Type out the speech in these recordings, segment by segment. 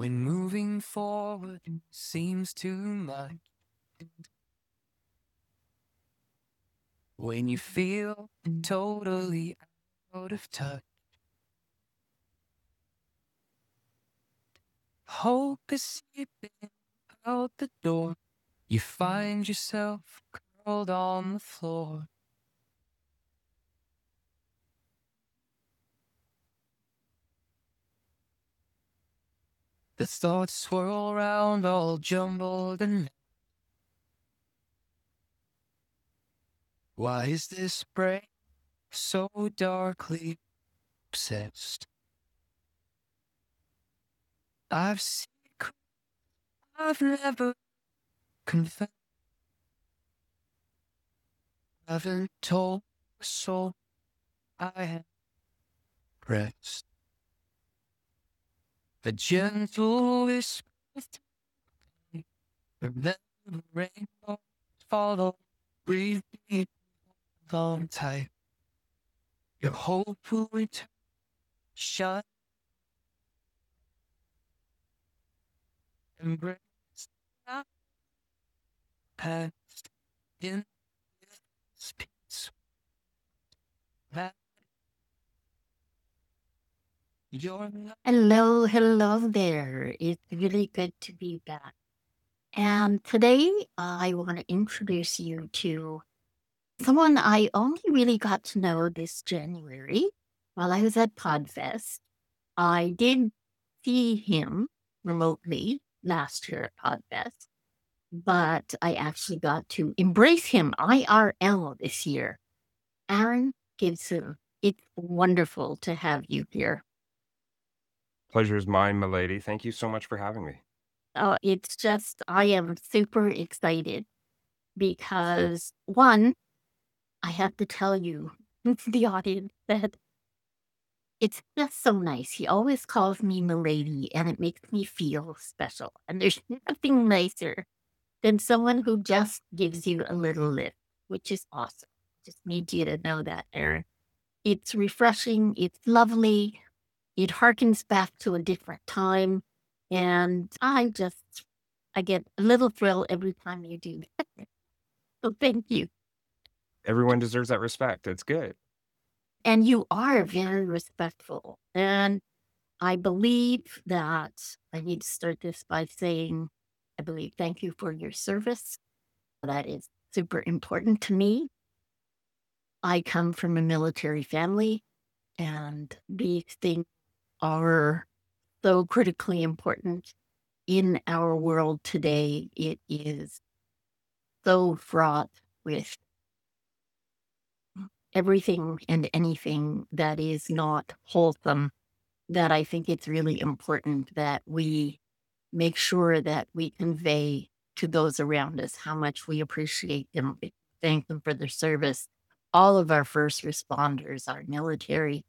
When moving forward seems too much. When you feel totally out of touch. Hope is slipping out the door. You find yourself curled on the floor. The thoughts swirl round all jumbled and why is this brain so darkly obsessed? I've seen, I've never confessed. I haven't told a soul I have pressed. The gentle whisper, remember the rainbow follow, breathe deep, long tight. Your hope will return, shine, embrace not past in this peace. That you're not. Hello there. It's really good to be back. And today I want to introduce you to someone I only really got to know this January while I was at Podfest. I did see him remotely last year at Podfest, but I actually got to embrace him IRL this year. Aaron Gibson, it's wonderful to have you here. Pleasure is mine, milady. Thank you so much for having me. It's just, I am super excited because one, I have to tell you, the audience, that it's just so nice. He always calls me milady, and it makes me feel special. And there's nothing nicer than someone who just gives you a little lift, which is awesome. Just need you to know that, Aaron. It's refreshing. It's lovely. It harkens back to a different time. And I get a little thrill every time you do that. So thank you. Everyone deserves that respect. It's good. And you are very respectful. And I believe that I need to start this by saying, I believe thank you for your service. That is super important to me. I come from a military family, and these things are so critically important in our world today. It is so fraught with everything and anything that is not wholesome, that I think it's really important that we make sure that we convey to those around us how much we appreciate them, thank them for their service. All of our first responders, our military,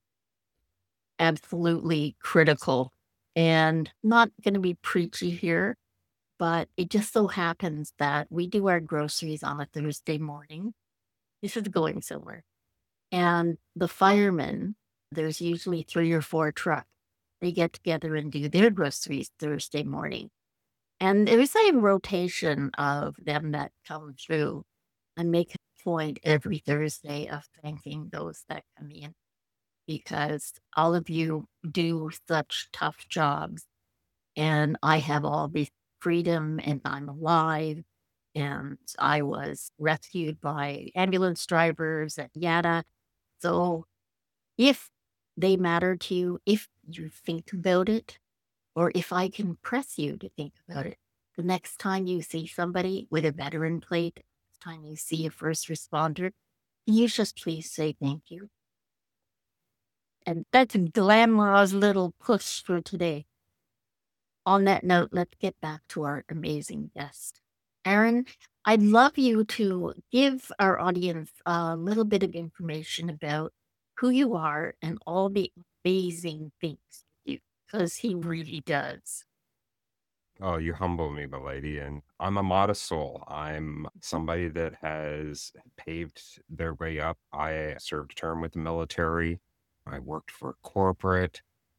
absolutely critical. And not going to be preachy here, but it just so happens that we do our groceries on a Thursday morning. This is going somewhere. And the firemen, there's usually 3 or 4 trucks. They get together and do their groceries Thursday morning. And there's a rotation of them that come through and make a point every Thursday of thanking those that come in, because all of you do such tough jobs. And I have all this freedom and I'm alive. And I was rescued by ambulance drivers and yada. So if they matter to you, if you think about it, or if I can press you to think about it, the next time you see somebody with a veteran plate, next time you see a first responder, can you just please say thank you? And that's Glamlaw's little push for today. On that note, let's get back to our amazing guest. Aaron, I'd love you to give our audience a little bit of information about who you are and all the amazing things you do, because he really does. Oh, you humble me, milady. And I'm a modest soul. I'm somebody that has paved their way up. I served a term with the military. I worked for corporate.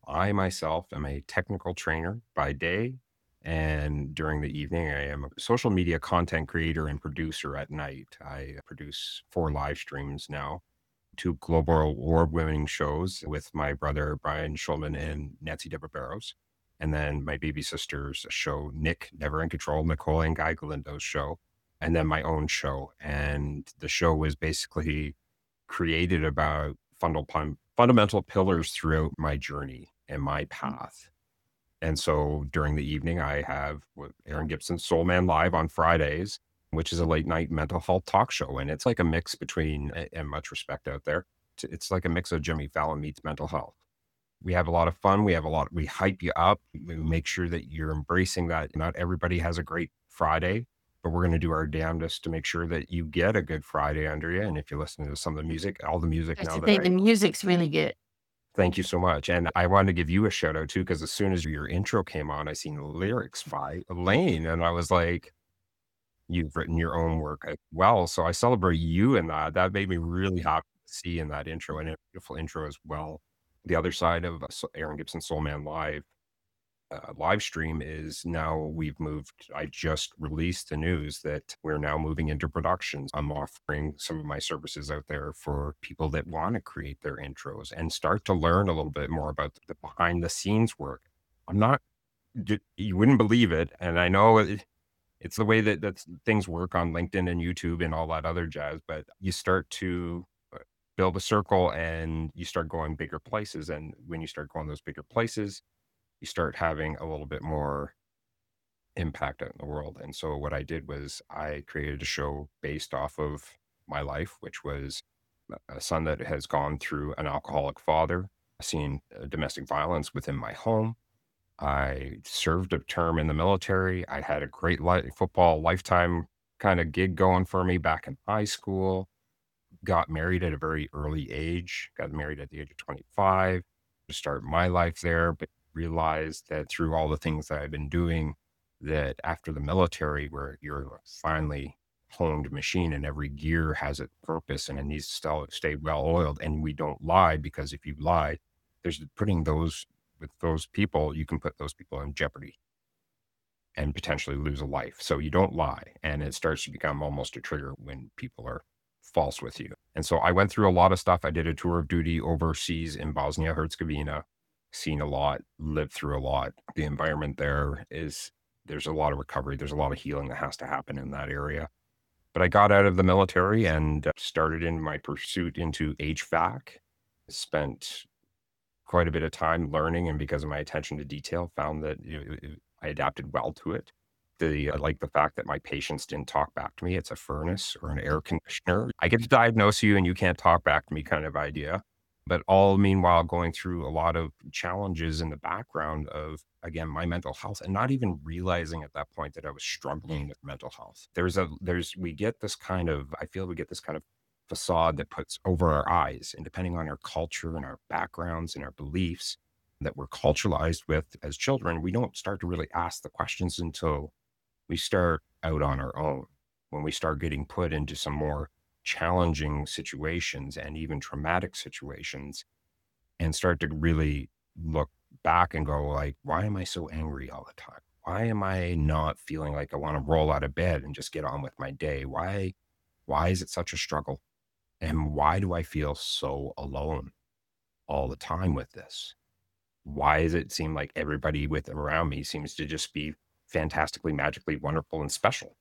I myself am a technical trainer by day, and during the evening, I am a social media content creator and producer at night. I produce 4 live streams now, 2 global award-winning shows with my brother Brian Schulman and Nancy Deborah Barrows, and then my baby sister's show, Nick Never in Control, Nicole and Guy Galindo's show, and then my own show. And the show was basically created about fundamental pillars throughout my journey and my path. And so during the evening, I have with Aaron Gibson's Soul Man Live on Fridays, which is a late night mental health talk show. And it's like a mix between, and much respect out there, it's like a mix of Jimmy Fallon meets mental health. We have a lot of fun. We hype you up. We make sure that you're embracing that. Not everybody has a great Friday, but we're going to do our damnedest to make sure that you get a good Friday under you. And if you listen to some of the music, all the music I now should that say the music's really good. thank you so much. And I wanted to give you a shout out too, because as soon as your intro came on, I seen the lyrics by Elaine, and I was like, you've written your own work as well. So I celebrate you in that. That made me really happy to see in that intro, and a beautiful intro as well. The other side of Aaron Gibson Soul Man live stream is now we've moved. I just released the news that we're now moving into productions. I'm offering some of my services out there for people that want to create their intros and start to learn a little bit more about the behind the scenes work. I'm not, you wouldn't believe it. And I know it's the way that things work on LinkedIn and YouTube and all that other jazz, but you start to build a circle and you start going bigger places. And when you start going those bigger places, you start having a little bit more impact out in the world. And so what I did was I created a show based off of my life, which was a son that has gone through an alcoholic father, seen domestic violence within my home. I served a term in the military. I had a great football lifetime kind of gig going for me back in high school. Got married at a very early age, got married at the age of 25 to start my life there, but realized that through all the things that I've been doing, that after the military, where you're a finely honed machine and every gear has its purpose and it needs to still stay well oiled. And we don't lie, because if you lie, there's putting those with those people, you can put those people in jeopardy and potentially lose a life. So you don't lie. And it starts to become almost a trigger when people are false with you. And so I went through a lot of stuff. I did a tour of duty overseas in Bosnia Herzegovina, seen a lot, lived through a lot. The environment there is, there's a lot of recovery. There's a lot of healing that has to happen in that area. But I got out of the military and started in my pursuit into HVAC. Spent quite a bit of time learning, and because of my attention to detail, found that I adapted well to it. I like the fact that my patients didn't talk back to me. It's a furnace or an air conditioner. I get to diagnose you and you can't talk back to me kind of idea. But all meanwhile going through a lot of challenges in the background of, again, my mental health, and not even realizing at that point that I was struggling with mental health. We get this kind of, I feel we get this kind of facade that puts over our eyes, and depending on our culture and our backgrounds and our beliefs that we're culturalized with as children, we don't start to really ask the questions until we start out on our own. When we start getting put into some more challenging situations and even traumatic situations, and start to really look back and go like, why am I so angry all the time? Why am I not feeling like I want to roll out of bed and just get on with my day? Why is it such a struggle? And why do I feel so alone all the time with this? Why does it seem like everybody with around me seems to just be fantastically, magically wonderful and special?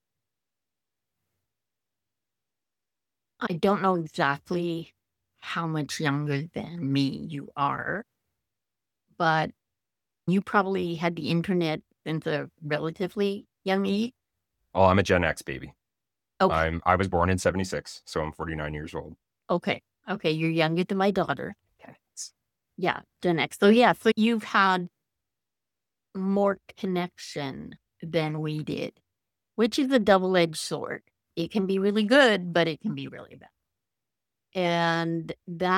I don't know exactly how much younger than me you are, but you probably had the internet since a relatively young age. Oh, I'm a Gen X baby. Okay. I was born in 76, so I'm 49 years old. Okay. Okay. You're younger than my daughter. Okay. Yeah. Gen X. So, yeah. So you've had more connection than we did, which is a double edged sword. It can be really good, but it can be really bad. And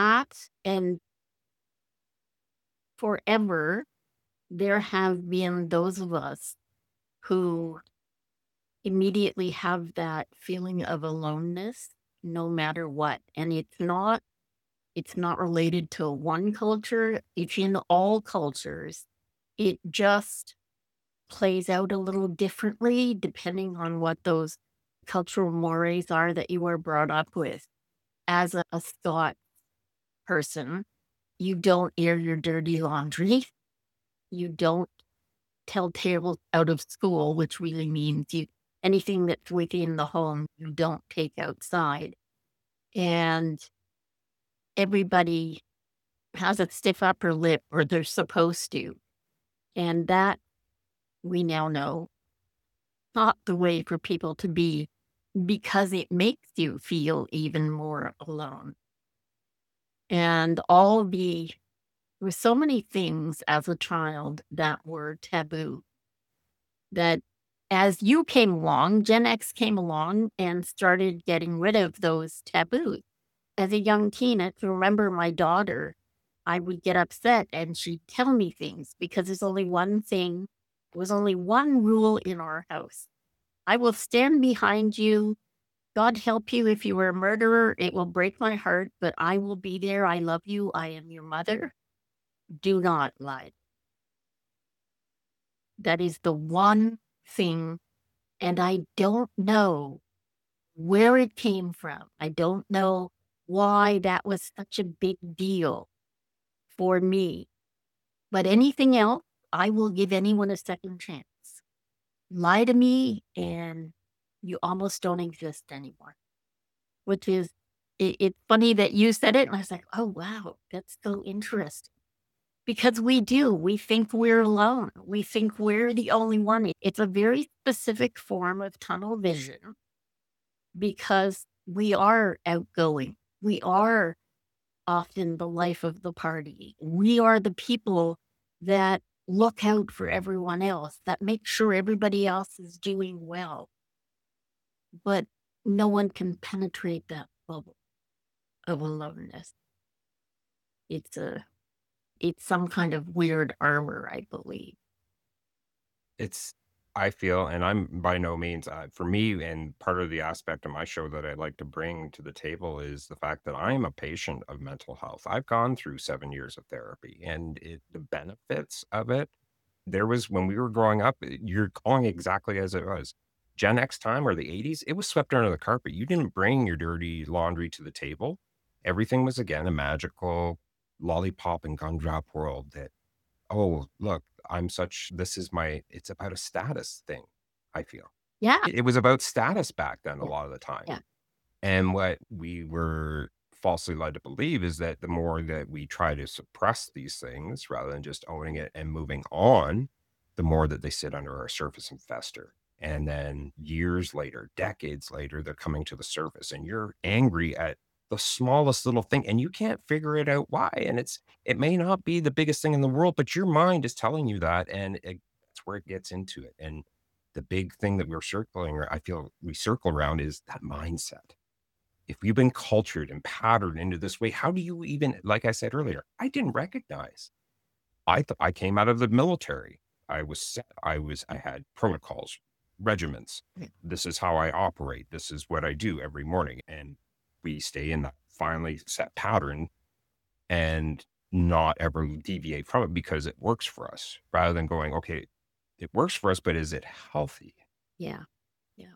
forever, there have been those of us who immediately have that feeling of aloneness no matter what. And it's not It's not related to one culture. It's in all cultures. It just plays out a little differently depending on what those cultural mores are that you were brought up with. As a Scot person, you don't air your dirty laundry. You don't tell tales out of school, which really means anything that's within the home, you don't take outside. And everybody has a stiff upper lip, or they're supposed to. And that, we now know, not the way for people to be, because it makes you feel even more alone. And there were so many things as a child that were taboo, that as you came along, Gen X came along and started getting rid of those taboos. As a young teen, I can remember my daughter, I would get upset and she'd tell me things because there was only one rule in our house. I will stand behind you. God help you if you were a murderer. It will break my heart, but I will be there. I love you. I am your mother. Do not lie. That is the one thing. And I don't know where it came from. I don't know why that was such a big deal for me. But anything else, I will give anyone a second chance. Lie to me and you almost don't exist anymore. Which is, it's funny that you said it. And I was like, oh, wow, that's so interesting. Because we do. We think we're alone. We think we're the only one. It's a very specific form of tunnel vision because we are outgoing. We are often the life of the party. We are the people that look out for everyone else, that make sure everybody else is doing well. But no one can penetrate that bubble of aloneness. It's some kind of weird armor, I believe. I feel, and I'm by no means, for me, and part of the aspect of my show that I'd like to bring to the table is the fact that I am a patient of mental health. I've gone through 7 years of therapy, and the benefits of it, there was, when we were growing up, you're calling exactly as it was. Gen X time or the 80s, it was swept under the carpet. You didn't bring your dirty laundry to the table. Everything was, again, a magical lollipop and gumdrop world that, oh, look, it's about a status thing, I feel. Yeah. It was about status back then a Yeah. lot of the time. Yeah. And what we were falsely led to believe is that the more that we try to suppress these things rather than just owning it and moving on, the more that they sit under our surface and fester. And then years later, decades later, they're coming to the surface and you're angry at the smallest little thing and you can't figure it out why. And it may not be the biggest thing in the world, but your mind is telling you that. And that's where it gets into it. And the big thing that I feel we circle around is that mindset. If you've been cultured and patterned into this way, how do you even, like I said earlier, I didn't recognize. I came out of the military. I had protocols, regiments. Yeah. This is how I operate. This is what I do every morning. And we stay in that finally set pattern and not ever deviate from it because it works for us rather than going, okay, it works for us, but is it healthy? Yeah. Yeah.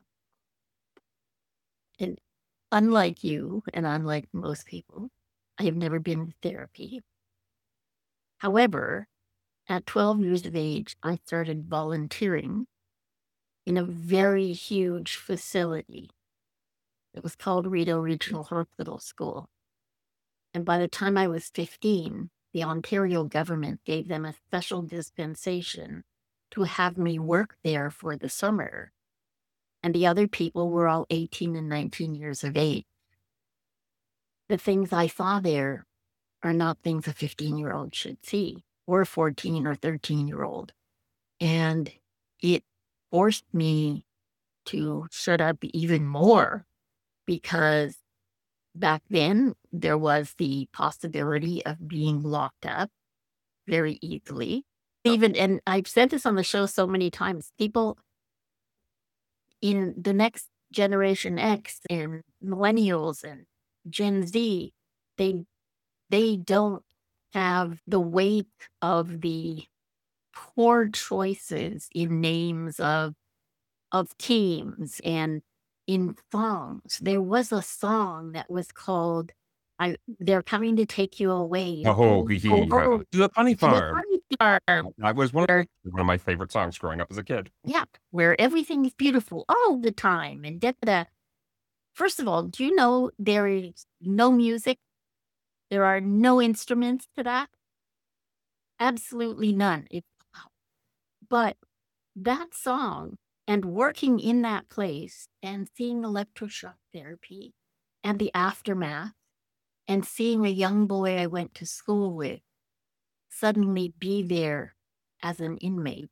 And unlike you and unlike most people, I have never been to therapy. However, at 12 years of age, I started volunteering in a very huge facility. It was called Rideau Regional Hospital School. And by the time I was 15, the Ontario government gave them a special dispensation to have me work there for the summer. And the other people were all 18 and 19 years of age. The things I saw there are not things a 15-year-old should see, or a 14 or 13-year-old. And it forced me to shut up even more because back then there was the possibility of being locked up very easily. And I've said this on the show so many times, people in the next generation X and millennials and Gen Z, they they don't have the weight of the poor choices in names of teams and in songs. There was a song that was called They're Coming to Take You Away. Oh, Over to the Funny to the Farm. Funny Farm. That was Where, one of my favorite songs growing up as a kid. yeah, where everything is beautiful all the time. And da. First of all, do you know there is no music? There are no instruments to that? Absolutely none. But that song and working in that place and seeing electroshock therapy and the aftermath and seeing a young boy I went to school with suddenly be there as an inmate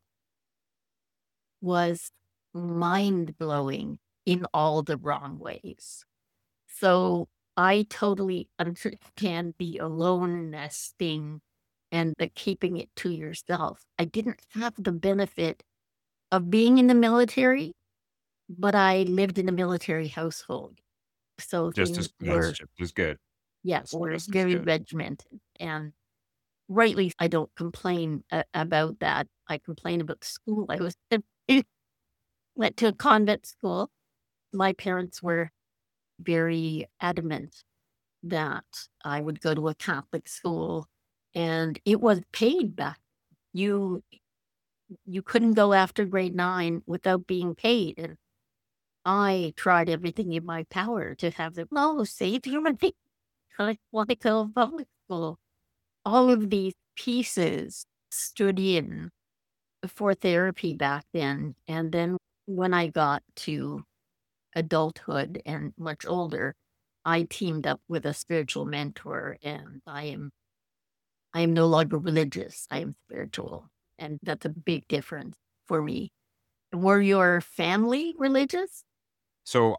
was mind-blowing in all the wrong ways. So I totally understand the aloneness thing and the keeping it to yourself. I didn't have the benefit of being in the military, but I lived in a military household. So Just things as were, just as good. were Just as very good. regimented. And rightly, I don't complain about that. I complain about school. Went to a convent school. My parents were very adamant that I would go to a Catholic school, and it was paid back. You couldn't go after grade 9 without being paid, and I tried everything in my power to have them. No, save human beings. I want to go to public school. All of these pieces stood in for therapy back then, and then when I got to adulthood and much older, I teamed up with a spiritual mentor, and I am no longer religious. I am spiritual, and that's a big difference for me. Were your family religious? So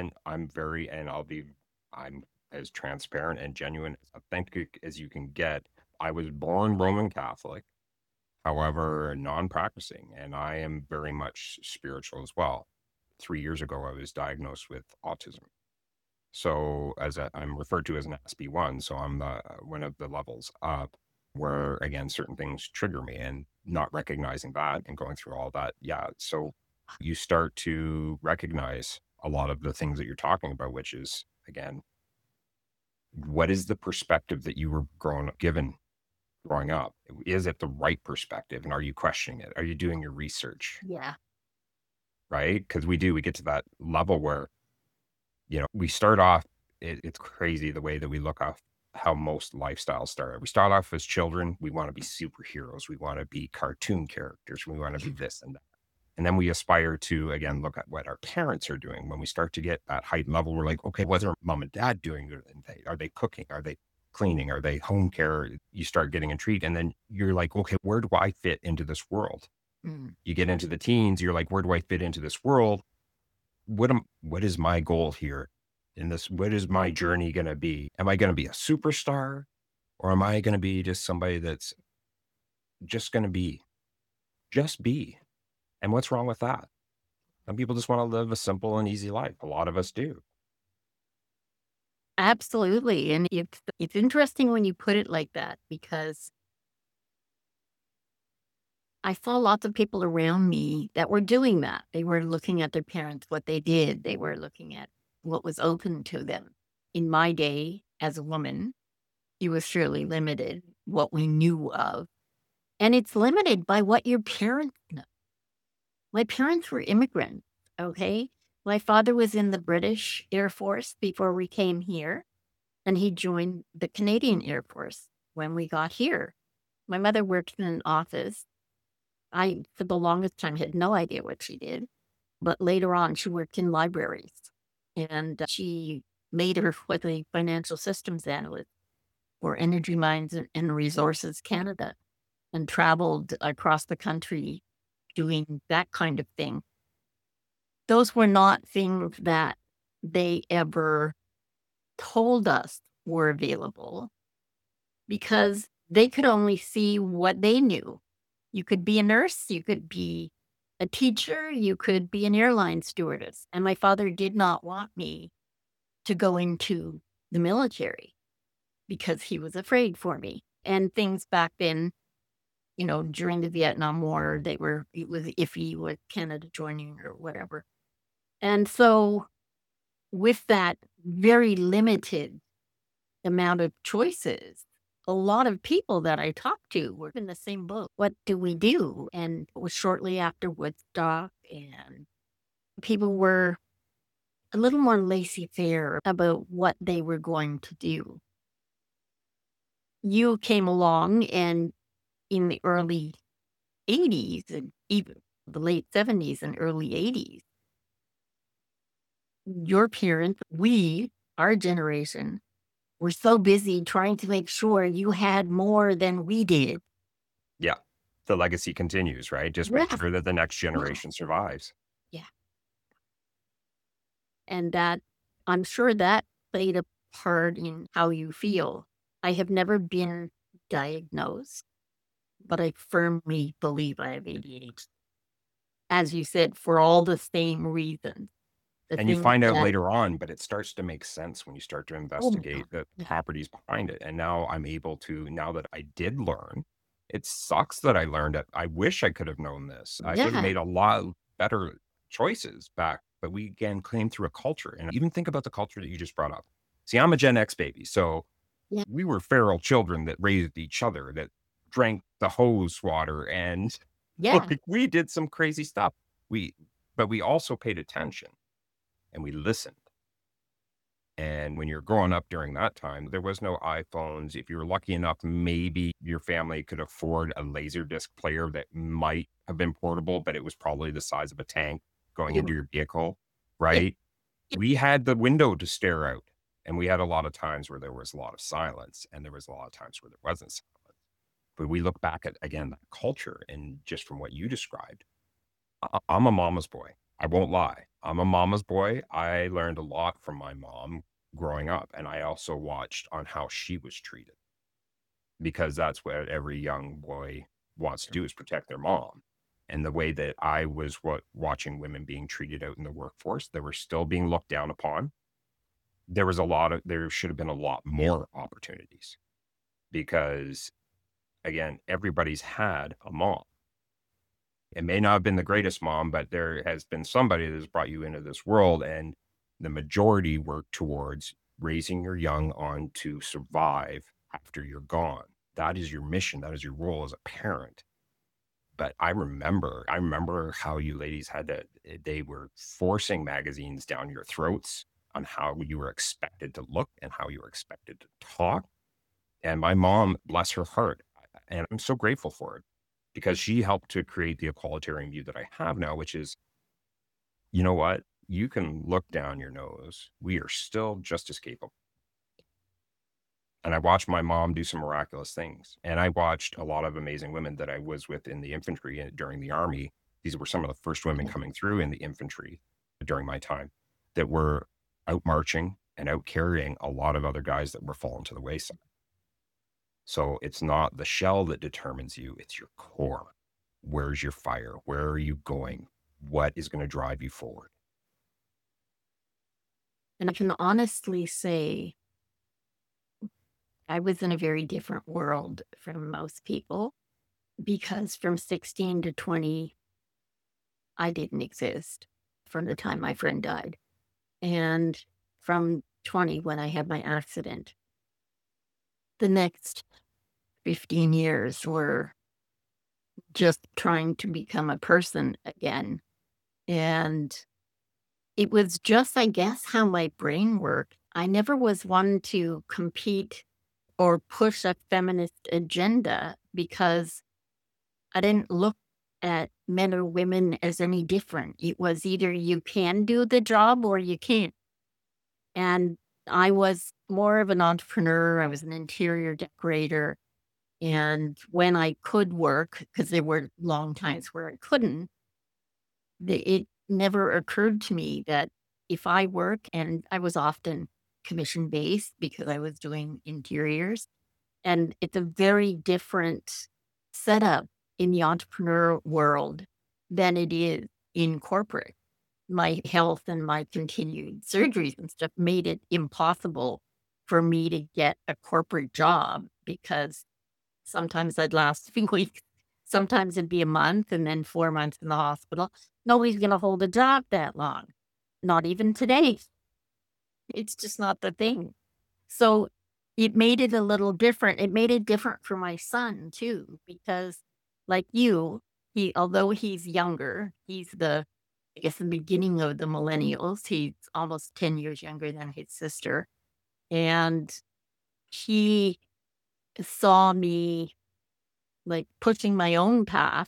I'm as transparent and genuine, authentic as you can get. I was born Roman Catholic, however, non-practicing, and I am very much spiritual as well. 3 years ago, I was diagnosed with autism. So I'm referred to as an SB1, so I'm one of the levels up where again certain things trigger me, and not recognizing that and going through all that. Yeah, so you start to recognize a lot of the things that you're talking about, which is again, what is the perspective that you were given growing up? Is it the right perspective, and are you questioning it? Are you doing your research? Yeah. Right? Because we get to that level where we start off, it's crazy the way that we look off how most lifestyles start. We start off as children, we want to be superheroes, we want to be cartoon characters, we want to be this and that. And then we aspire to, again, look at what our parents are doing. When we start to get that height level, we're like, okay, what's our mom and dad doing? Are they cooking? Are they cleaning? Are they home care? You start getting intrigued. And then you're like, okay, where do I fit into this world? Mm. You get into the teens, you're like, where do I fit into this world? What is my goal here in this? What is my journey going to be? Am I going to be a superstar, or am I going to be just somebody that's just going to just be? And what's wrong with that? Some people just want to live a simple and easy life. A lot of us do. Absolutely. And it's interesting when you put it like that, because I saw lots of people around me that were doing that. They were looking at their parents, what they did. They were looking at what was open to them. In my day, as a woman, it was surely limited, what we knew of. And it's limited by what your parents know. My parents were immigrants, okay? My father was in the British Air Force before we came here, and he joined the Canadian Air Force when we got here. My mother worked in an office. I, for the longest time, had no idea what she did, but later on, she worked in libraries, and she made her with a financial systems analyst for Energy Mines and Resources Canada, and traveled across the country doing that kind of thing. Those were not things that they ever told us were available, because they could only see what they knew. You could be a nurse, you could be a teacher, you could be an airline stewardess. And my father did not want me to go into the military because he was afraid for me. And things back then, during the Vietnam War, it was iffy with Canada joining or whatever. And so with that very limited amount of choices, a lot of people that I talked to were in the same boat. What do we do? And it was shortly after Woodstock, and people were a little more laissez-faire about what they were going to do. You came along, and in the early 80s and even the late 70s and early 80s, your parents, our generation, were so busy trying to make sure you had more than we did. Yeah. The legacy continues, right? Just make Yeah. sure that the next generation survives. Yeah. And that, I'm sure that played a part in how you feel. I have never been diagnosed, but I firmly believe I have ADHD. As you said, for all the same reasons. And you find out that, later on, but it starts to make sense when you start to oh my investigate God. the properties behind it. And now I'm able to, now that I did learn, it sucks that I learned it. I wish I could have known this. I would have Yeah. made a lot better choices back, but we again came through a culture. And even think about the culture that you just brought up. See, I'm a Gen X baby. So Yeah. we were feral children that raised each other, that drank the hose water, and Yeah. like we did some crazy stuff. But we also paid attention and we listened. And when you're growing up during that time, there was no iPhones. If you were lucky enough, maybe your family could afford a Laserdisc player that might have been portable, but it was probably the size of a tank going Yeah. into your vehicle, Yeah. right? Yeah. We had the window to stare out, and we had a lot of times where there was a lot of silence, and there was a lot of times where there wasn't silence. But we look back at, again, that culture, and just from what you described, I'm a mama's boy. I won't lie. I'm a mama's boy. I learned a lot from my mom growing up, and I also watched on how she was treated, because that's what every young boy wants to do, is protect their mom. And the way that I was watching women being treated out in the workforce, they were still being looked down upon. There should have been a lot more opportunities, because again, everybody's had a mom. It may not have been the greatest mom, but there has been somebody that has brought you into this world, and the majority work towards raising your young on to survive after you're gone. That is your mission. That is your role as a parent. But I remember how you ladies they were forcing magazines down your throats on how you were expected to look and how you were expected to talk. And my mom, bless her heart, and I'm so grateful for it, because she helped to create the equalitarian view that I have now, which is, you know what? You can look down your nose. We are still just as capable. And I watched my mom do some miraculous things. And I watched a lot of amazing women that I was with in the infantry and during the army. These were some of the first women coming through in the infantry during my time, that were out marching and out carrying a lot of other guys that were falling to the wayside. So it's not the shell that determines you, it's your core. Where's your fire? Where are you going? What is going to drive you forward? And I can honestly say I was in a very different world from most people, because from 16 to 20, I didn't exist from the time my friend died. And from 20, when I had my accident, the next 15 years were just trying to become a person again. And it was just, I guess, how my brain worked. I never was one to compete or push a feminist agenda, because I didn't look at men or women as any different. It was either you can do the job or you can't. And I was more of an entrepreneur. I was an interior decorator. And when I could work, because there were long times where I couldn't, it never occurred to me that if I work, and I was often commission based because I was doing interiors, and it's a very different setup in the entrepreneur world than it is in corporate. My health and my continued surgeries and stuff made it impossible for me to get a corporate job because sometimes I'd last a few weeks, sometimes it'd be a month and then 4 months in the hospital. Nobody's going to hold a job that long. Not even today. It's just not the thing. So it made it a little different. It made it different for my son too, because like you, although he's younger, he's I guess the beginning of the millennials. He's almost 10 years younger than his sister. And he saw me like pushing my own path,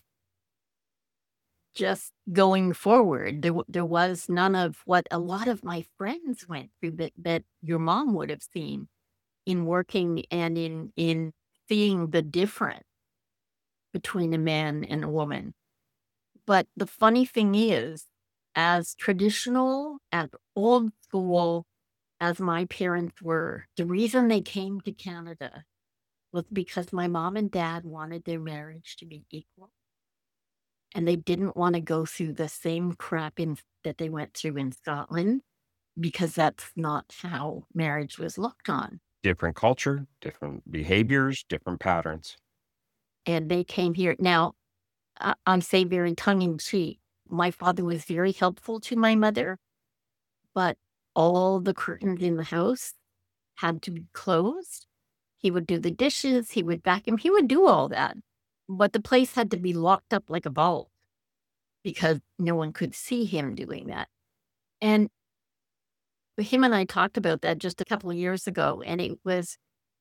just going forward. There was none of what a lot of my friends went through that your mom would have seen in working and in seeing the difference between a man and a woman. But the funny thing is, as traditional, as old school as my parents were, the reason they came to Canada was because my mom and dad wanted their marriage to be equal. And they didn't want to go through the same crap that they went through in Scotland, because that's not how marriage was looked on. Different culture, different behaviors, different patterns. And they came here. Now, I'm saying very tongue in cheek. My father was very helpful to my mother, but all the curtains in the house had to be closed. He would do the dishes, he would vacuum, he would do all that. But the place had to be locked up like a vault because no one could see him doing that. And him and I talked about that just a couple of years ago, and he was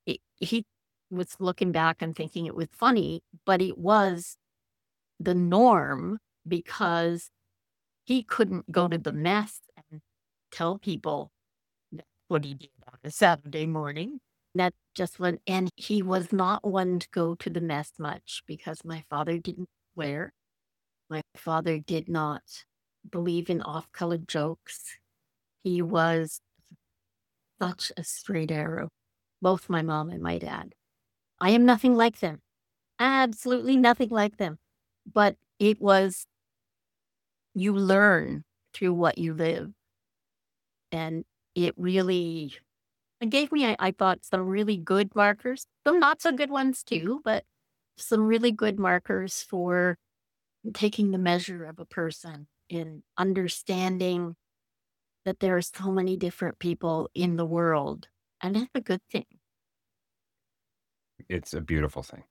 looking back and thinking it was funny, but it was the norm because he couldn't go to the mess and tell people what he did on a Saturday morning. That just went, and he was not one to go to the mess much because my father didn't swear. My father did not believe in off-color jokes. He was such a straight arrow, both my mom and my dad. I am nothing like them. Absolutely nothing like them. But it was, you learn through what you live. And it really, it gave me, I thought, some really good markers, some not so good ones too, but some really good markers for taking the measure of a person in understanding that there are so many different people in the world. And that's a good thing. It's a beautiful thing.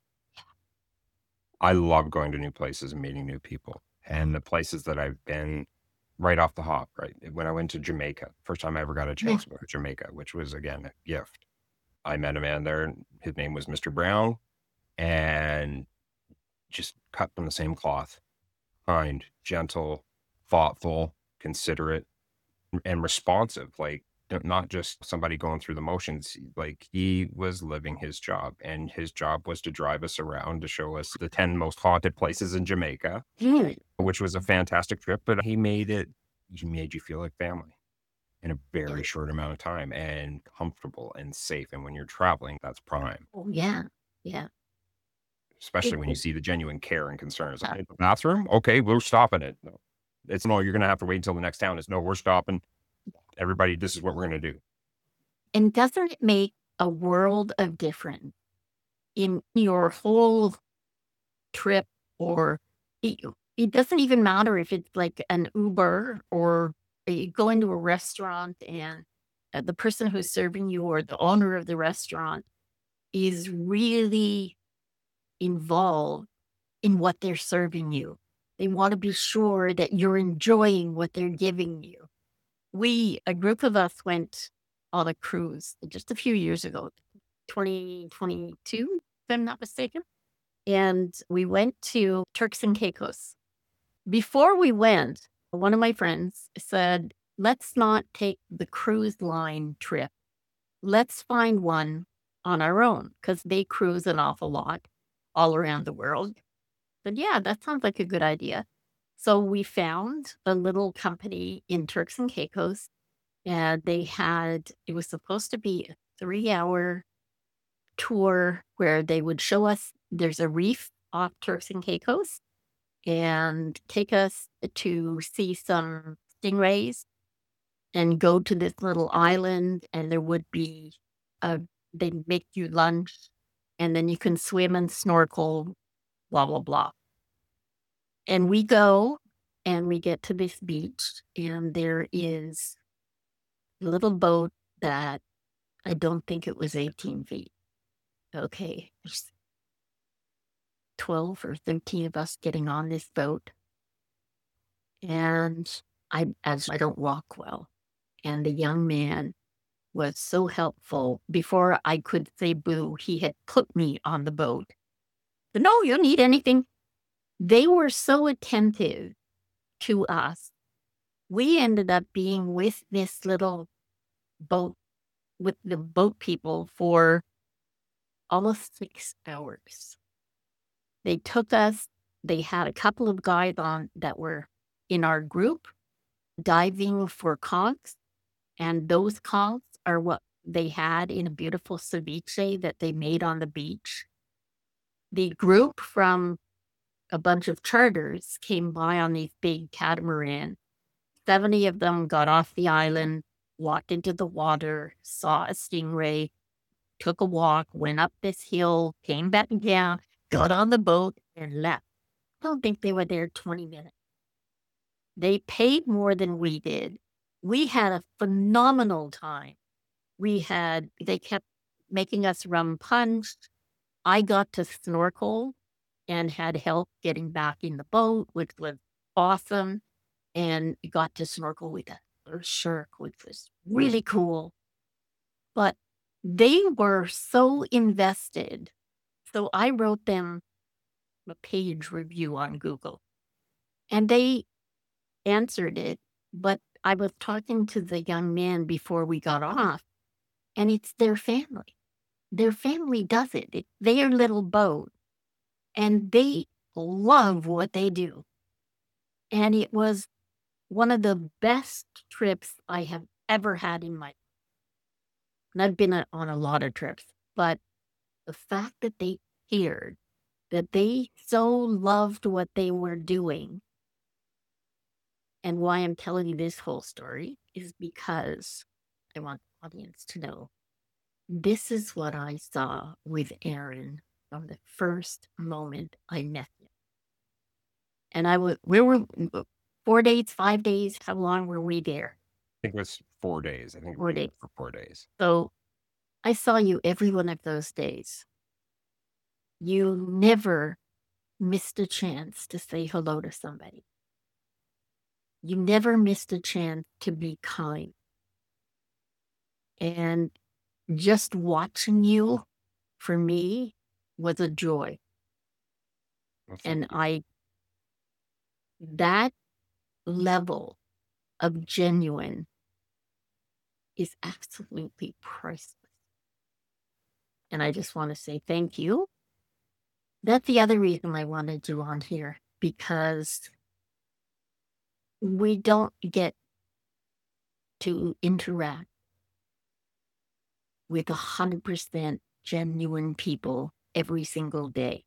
I love going to new places and meeting new people. And the places that I've been right off the hop, right? When I went to Jamaica, first time I ever got a chance to go to Jamaica, which was, again, a gift. I met a man there. His name was Mr. Brown, and just cut from the same cloth. Kind, gentle, thoughtful, considerate, and responsive. Like, not just somebody going through the motions. Like, he was living his job, and his job was to drive us around to show us the 10 most haunted places in Jamaica, which was a fantastic trip. But he made you feel like family in a very short amount of time, and comfortable and safe. And when you're traveling, that's prime, Oh, yeah. Yeah. especially when you see the genuine care and concerns. Like, the bathroom? Okay, we're stopping it. No, it's no, you're going to have to wait until the next town. It's no, we're stopping. Everybody, this is what we're going to do. And doesn't it make a world of difference in your whole trip? Or it doesn't even matter if it's like an Uber or you go into a restaurant and the person who's serving you or the owner of the restaurant is really involved in what they're serving you. They want to be sure that you're enjoying what they're giving you. A group of us went on a cruise just a few years ago, 2022, if I'm not mistaken. And we went to Turks and Caicos. Before we went, one of my friends said, let's not take the cruise line trip. Let's find one on our own, because they cruise an awful lot all around the world. But yeah, that sounds like a good idea. So we found a little company in Turks and Caicos, and it was supposed to be a 3-hour tour where they would show us there's a reef off Turks and Caicos and take us to see some stingrays and go to this little island, and there would be they make you lunch, and then you can swim and snorkel, blah, blah, blah. And we go and we get to this beach, and there is a little boat that I don't think it was 18 feet. Okay. There's 12 or 13 of us getting on this boat. And as I don't walk well. And the young man was so helpful. Before I could say boo, he had put me on the boat. But no, you need anything. They were so attentive to us. We ended up being with this little boat, with the boat people for almost 6 hours. They took us, they had a couple of guys on that were in our group diving for conchs, and those conchs are what they had in a beautiful ceviche that they made on the beach. The group from a bunch of charters came by on these big catamaran. 70 of them got off the island, walked into the water, saw a stingray, took a walk, went up this hill, came back down, got on the boat, and left. I don't think they were there 20 minutes. They paid more than we did. We had a phenomenal time. They kept making us rum punch. I got to snorkel and had help getting back in the boat, which was awesome. And got to snorkel with a shark, which was really cool. But they were so invested. So I wrote them a page review on Google, and they answered it. But I was talking to the young man before we got off, and it's their family. Their family does it. It's their little boat, and they love what they do. And it was one of the best trips I have ever had in my life. And I've been on a lot of trips, but the fact that they cared, that they so loved what they were doing, and why I'm telling you this whole story is because I want the audience to know this is what I saw with Aaron from the first moment I met him. And we were 4 days, 5 days. How long were we there? I think it was 4 days. I think 4 we were days. for 4 days. So I saw you every one of those days. You never missed a chance to say hello to somebody. You never missed a chance to be kind. And just watching you, for me, was a joy. Well, thank And you. that level of genuine is absolutely priceless. And I just want to say thank you. That's the other reason I wanted you on here, because we don't get to interact with 100% genuine people every single day.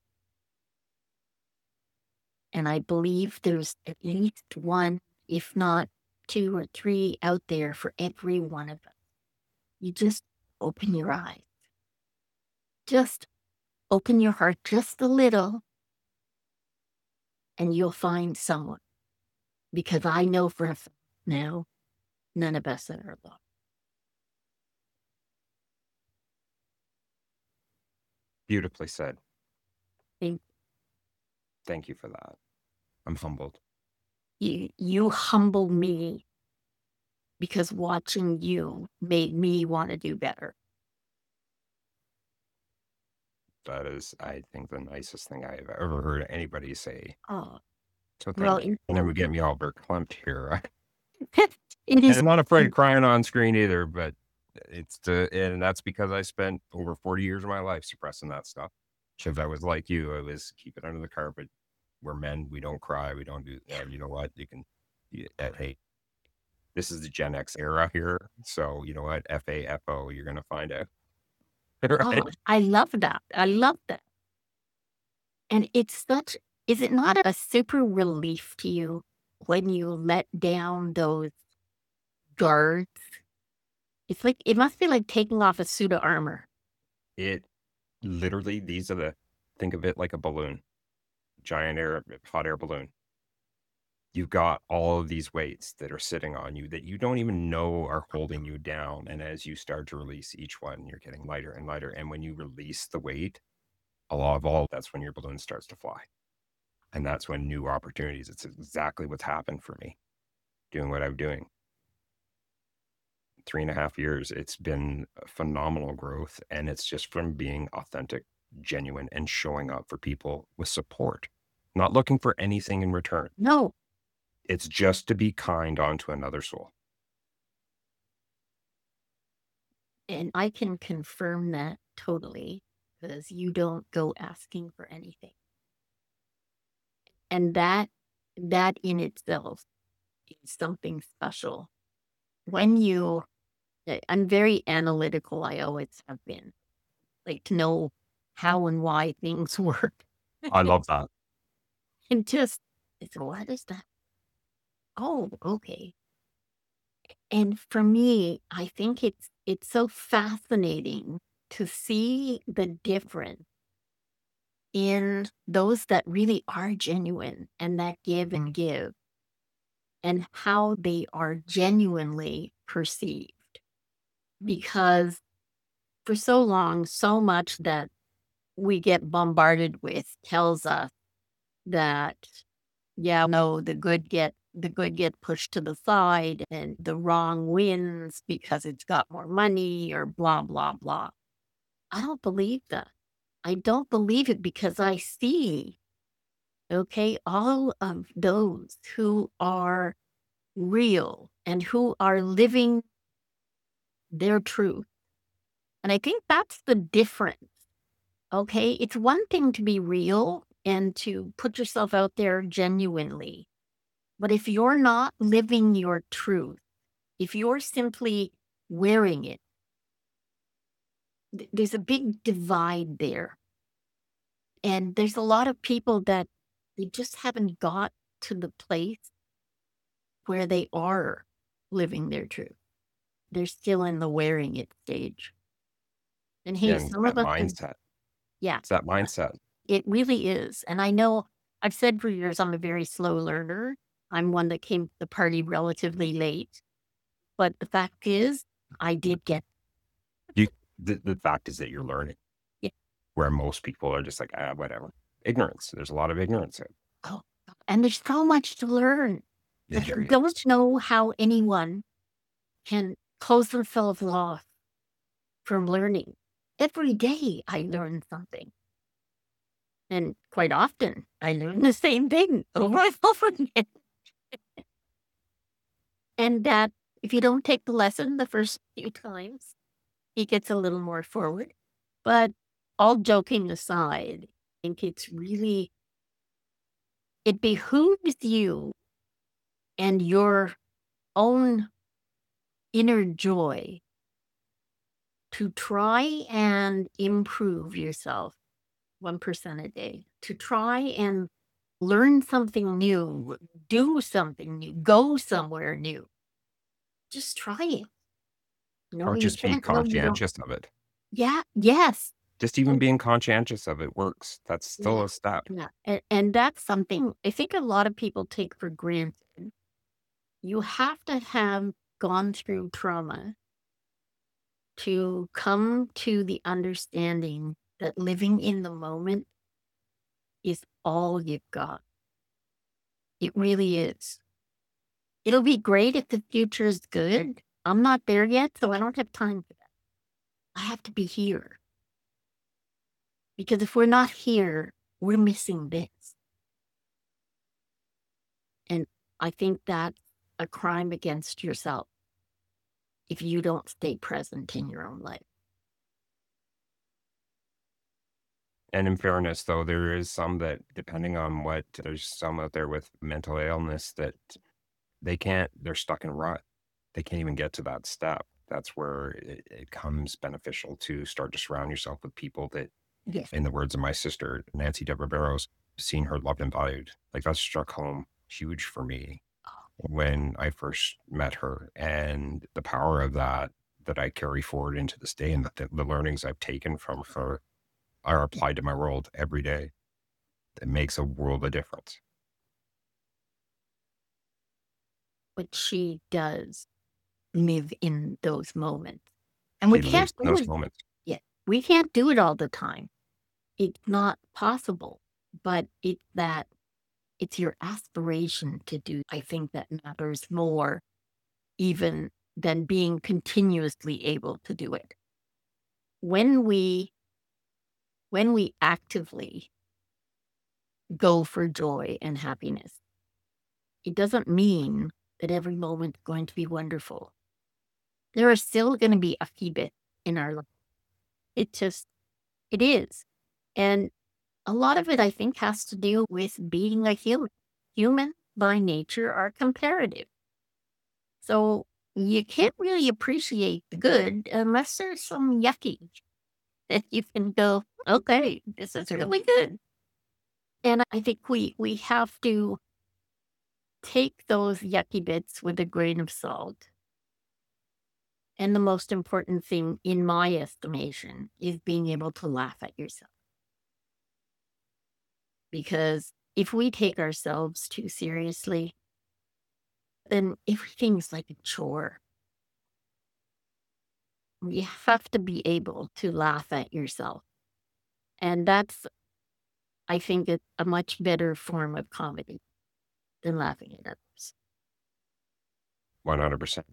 And I believe there's at least one, if not 2 or 3 out there for every one of us. You just open your eyes. Just open your heart just a little, and you'll find someone. Because I know for a fact now, none of us are alone. Beautifully said. Thank Thank you for that. I'm humbled. you humbled me, because watching you made me want to do better. That is, I think, the nicest thing I've ever heard anybody say. Oh, So well, thank you. And then we get me all verklempt here. it And is. I'm not afraid of crying on screen either, but and that's because I spent over 40 years of my life suppressing that stuff. If I was like you, I was keep it under the carpet. We're men. We don't cry. We don't do that. You know what? Hey, this is the Gen X era here. So you know what? FAFO, you're going to find out. Right? Oh, I love that. I love that. And is it not a super relief to you when you let down those guards It's like, it must be like taking off a suit of armor. It literally, think of it like a balloon, giant hot air balloon. You've got all of these weights that are sitting on you that you don't even know are holding you down. And as you start to release each one, you're getting lighter and lighter. And when you release the weight, a lot of all, that's when your balloon starts to fly. And that's when new opportunities, it's exactly what's happened for me doing what I'm doing. 3.5 years, it's been a phenomenal growth. And it's just from being authentic, genuine, and showing up for people with support, not looking for anything in return. No, It's just to be kind onto another soul. and I can confirm that totally, because you don't go asking for anything. And that in itself is something special. When I'm very analytical, I always have been, like, to know how and why things work. I love that. And just, it's, what is that? Oh, okay. And for me, I think it's so fascinating to see the difference in those that really are genuine and that give and give, and how they are genuinely perceived. Because for so long, so much that we get bombarded with tells us that, yeah, no, the good get pushed to the side and the wrong wins because it's got more money or blah blah blah. I don't believe that. I don't believe it, because I see, okay, all of those who are real and who are living their truth. And I think that's the difference. Okay, it's one thing to be real and to put yourself out there genuinely. But if you're not living your truth, if you're simply wearing it, there's a big divide there. And there's a lot of people that they just haven't got to the place where they are living their truth. They're still in the wearing it stage. And hey, And some that of us have, mindset. yeah, It's that mindset. it really is. And I know I've said for years I'm a very slow learner. I'm one that came to the party relatively late. But the fact is, I did get, The fact is that you're learning, yeah. where most people are just like, whatever. Ignorance. There's a lot of ignorance. Oh, and there's so much to learn. But There I is. don't know how anyone can close themselves off from learning. Every day I learn something. And quite often I learn the same thing over and over again. And that if you don't take the lesson the first few times, it gets a little more forward. But all joking aside, I think it behooves you and your own inner joy to try and improve yourself 1% a day, to try and learn something new, do something new, go somewhere new. Just try it. Or You just be can't know you don't. conscientious of it. Yeah, yes. Just even And being conscientious of it works. That's still yeah, a step. yeah. And that's something I think a lot of people take for granted. You have to have gone through trauma to come to the understanding that living in the moment is all you've got. It really is. It'll be great if the future is good. I'm not there yet, so I don't have time for that. I have to be here. Because if we're not here, we're missing this. And I think that's a crime against yourself if you don't stay present in your own life. And in fairness, though, there is some that, depending on there's some out there with mental illness that they're stuck in a rut. They can't even get to that step. That's where it comes beneficial to start to surround yourself with people that, Yes. in the words of my sister, Nancy Deborah Barrows, seeing her loved and valued. Like, that struck home huge for me when I first met her. And the power of that that I carry forward into this day, and that the learnings I've taken from her are applied to my world every day. It makes a world of difference. But she does live in those moments. And we She can't lives in do those it. moments. Yeah, we can't do it all the time. It's not possible. But it's your aspiration to do. I think that matters more even than being continuously able to do it. When we actively go for joy and happiness, it doesn't mean that every moment's going to be wonderful. There are still going to be a few bits in our life. It is. And a lot of it, I think, has to do with being a human. Humans by nature are comparative. So you can't really appreciate the good unless there's some yucky that you can go, okay, this is really good. And I think we have to take those yucky bits with a grain of salt. And the most important thing, in my estimation, is being able to laugh at yourself. Because if we take ourselves too seriously, then everything's like a chore. You have to be able to laugh at yourself. And that's, I think, a much better form of comedy than laughing at others. 100%.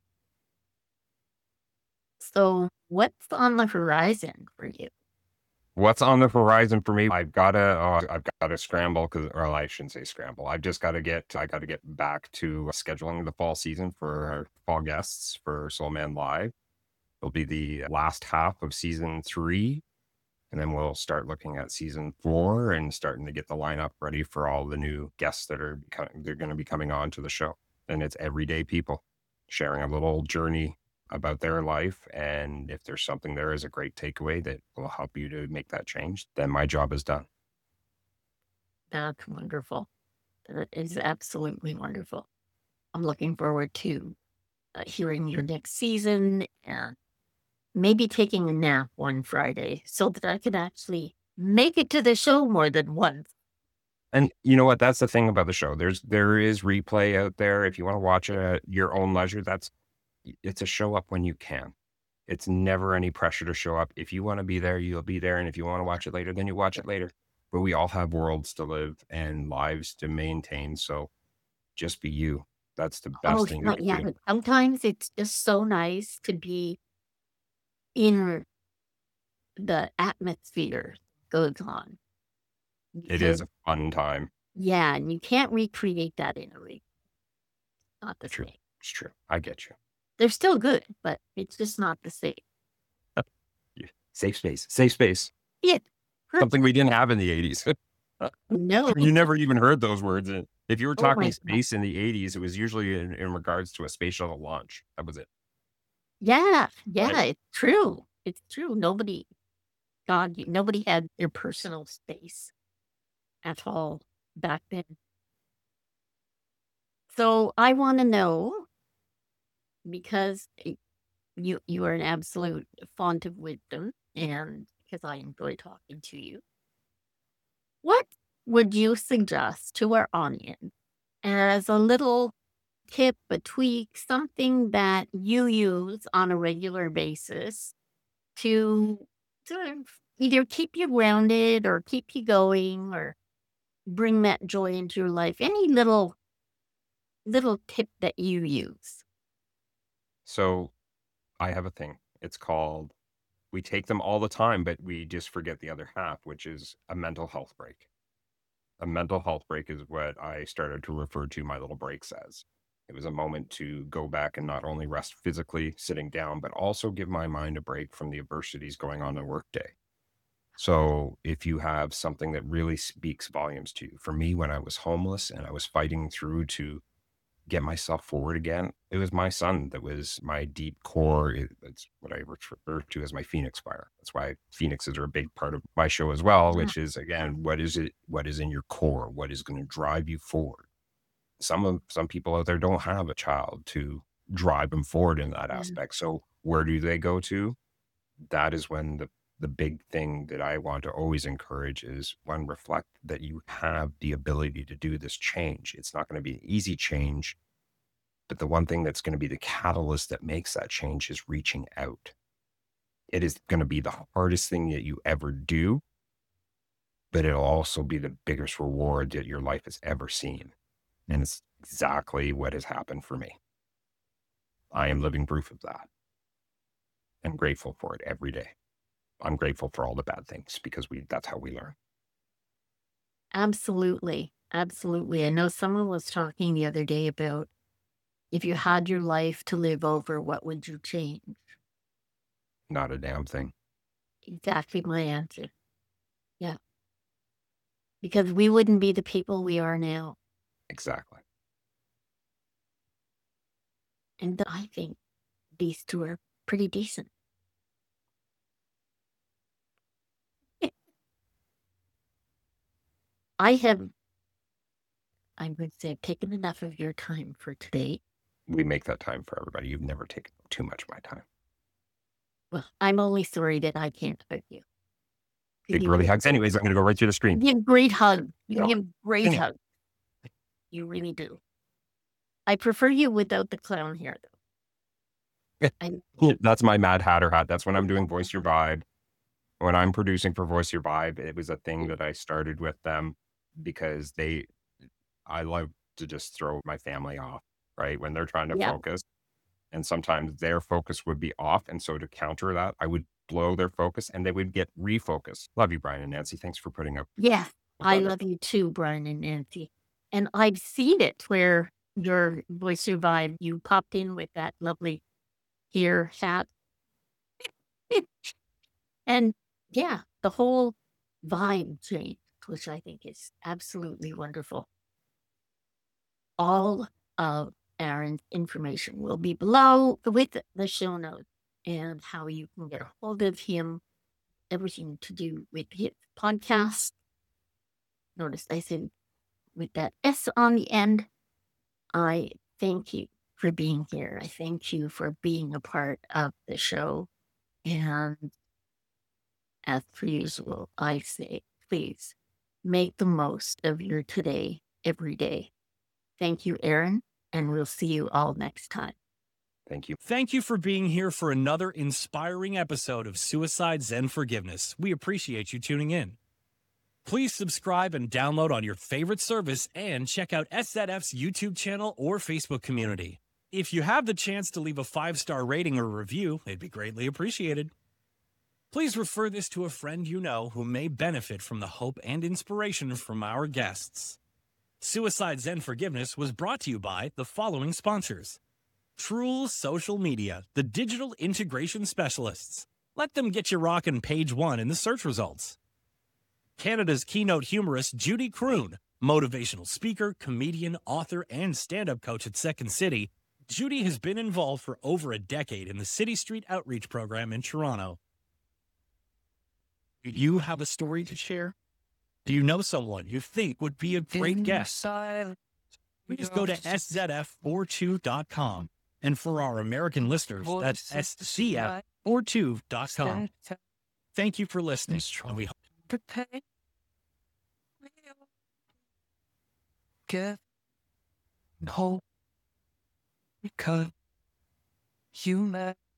So, what's on the horizon for you? What's on the horizon for me? I've gotta scramble or I shouldn't say scramble. I gotta get back to scheduling the fall season for our fall guests for Soul Man Live. It'll be the last half of season 3, and then we'll start looking at season 4 and starting to get the lineup ready for all the new guests they're going to be coming on to the show. And it's everyday people sharing a little journey about their life. And if there's something there is a great takeaway that will help you to make that change, then my job is done. That's wonderful. That is absolutely wonderful. I'm looking forward to hearing your next season and maybe taking a nap one Friday so that I can actually make it to the show more than once. And you know what? That's the thing about the show. There is replay out there. If you want to watch it at your own leisure, it's a show up when you can. It's never any pressure to show up. If you want to be there, you'll be there. And if you want to watch it later, then you watch it later. But we all have worlds to live and lives to maintain. So just be you. That's the best thing you can yeah. do. Sometimes it's just so nice to be in the atmosphere goes on. It is a fun time. Yeah, and you can't recreate that in a week. Not the True. same. It's true. I get you. They're still good, but it's just not the same. Yeah. Safe space. Safe space. Yeah. Something we didn't have in the 80s. No. You never even heard those words. If you were Oh my talking God. space in the 80s, it was usually in regards to a space shuttle launch. That was it. Yeah, Right. it's true. It's true. Nobody had their personal space at all back then. So I want to know, because you are an absolute font of wisdom, and because I enjoy talking to you, what would you suggest to our audience as a little tip, a tweak, something that you use on a regular basis to sort of either keep you grounded or keep you going or bring that joy into your life? Any little tip that you use? So I have a thing. It's called, we take them all the time, but we just forget the other half, which is a mental health break. A mental health break is what I started to refer to my little breaks as. It was a moment to go back and not only rest physically sitting down, but also give my mind a break from the adversities going on in a workday. So if you have something that really speaks volumes to you, for me, when I was homeless and I was fighting through to get myself forward again, it was my son that was my deep core. It's what I refer to as my Phoenix fire. That's why Phoenixes are a big part of my show as well, Yeah. which is, again, what is in your core? What is going to drive you forward? Some people out there don't have a child to drive them forward in that Yeah. aspect. So where do they go to? That is when the big thing that I want to always encourage is, one, reflect that you have the ability to do this change. It's not going to be an easy change, but the one thing that's going to be the catalyst that makes that change is reaching out. It is going to be the hardest thing that you ever do, but it'll also be the biggest reward that your life has ever seen. And it's exactly what has happened for me. I am living proof of that. I'm grateful for it every day. I'm grateful for all the bad things because that's how we learn. Absolutely. Absolutely. I know someone was talking the other day about if you had your life to live over, what would you change? Not a damn thing. Exactly my answer. Yeah. Because we wouldn't be the people we are now. Exactly. And I think these two are pretty decent. I'm going to say, I've taken enough of your time for today. We make that time for everybody. You've never taken too much of my time. Well, I'm only sorry that I can't hug you. Big girly hugs. Anyways, I'm going to go right through the screen. You give a great hug. You No. give a great hug. You really do. I prefer you without the clown hair, though. That's my Mad Hatter hat. That's when I'm doing Voice Your Vibe. When I'm producing for Voice Your Vibe, it was a thing that I started with them because I love to just throw my family off, right? When they're trying to focus. And sometimes their focus would be off. And so to counter that, I would blow their focus and they would get refocused. Love you, Brian and Nancy. Thanks for putting up. Yeah, I love you too, Brian and Nancy. And I've seen it where your Voice Your Vibe, you popped in with that lovely hair hat. And yeah, the whole vibe changed, which I think is absolutely wonderful. All of Aaron's information will be below with the show notes and how you can get a hold of him, everything to do with his podcast. Notice I said with that S on the end. I thank you for being here. I thank you for being a part of the show. And as per usual, I say, please make the most of your today every day. Thank you, Aaron, and we'll see you all next time. Thank you. Thank you for being here for another inspiring episode of Suicide Zen Forgiveness. We appreciate you tuning in. Please subscribe and download on your favorite service and check out SZF's YouTube channel or Facebook community. If you have the chance to leave a 5-star rating or review, it'd be greatly appreciated. Please refer this to a friend you know who may benefit from the hope and inspiration from our guests. Suicide Zen Forgiveness was brought to you by the following sponsors. Truel Social Media, the digital integration specialists. Let them get you rocking page 1 in the search results. Canada's keynote humorist Judy Croon, motivational speaker, comedian, author, and stand-up coach at Second City, Judy has been involved for over a decade in the City Street Outreach Program in Toronto. Do you have a story to share? Do you know someone you think would be a great guest? Please go to szf42.com. And for our American listeners, that's scf42.com. Thank you for listening. And we hope give hope because you met